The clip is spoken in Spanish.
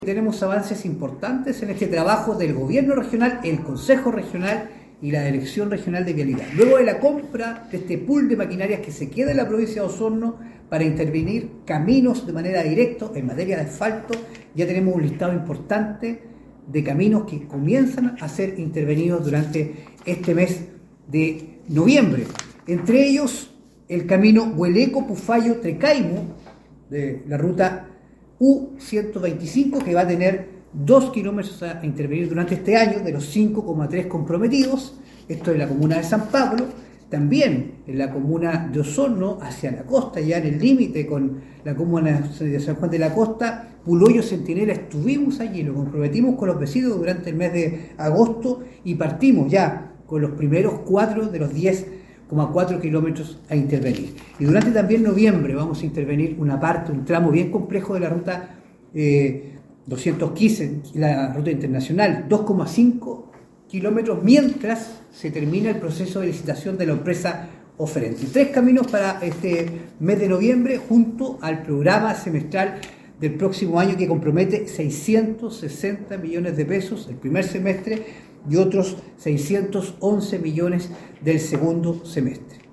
Tenemos avances importantes en este trabajo del gobierno regional, el Consejo Regional y la Dirección Regional de Vialidad. Luego de la compra de este pool de maquinarias que se queda en la provincia de Osorno para intervenir caminos de manera directa en materia de asfalto, ya tenemos un listado importante de caminos que comienzan a ser intervenidos durante este mes de noviembre. Entre ellos, el camino Hueleco-Pufayo-Trecaimu de la ruta U125, que va a tener 2 kilómetros a intervenir durante este año, de los 5,3 comprometidos. Esto es la comuna de San Pablo. También en la comuna de Osorno, hacia la costa, ya en el límite con la comuna de San Juan de la Costa, Puloyo, Centinela, estuvimos allí, lo comprometimos con los vecinos durante el mes de agosto y partimos ya con los primeros 4 de los 10,4 kilómetros a intervenir. Y durante también noviembre vamos a intervenir una parte, un tramo bien complejo de la ruta 215, la ruta internacional, 2,5 kilómetros, mientras se termina el proceso de licitación de la empresa oferente. 3 caminos para este mes de noviembre, junto al programa semestral del próximo año que compromete 660 millones de pesos el primer semestre y otros 611 millones del segundo semestre.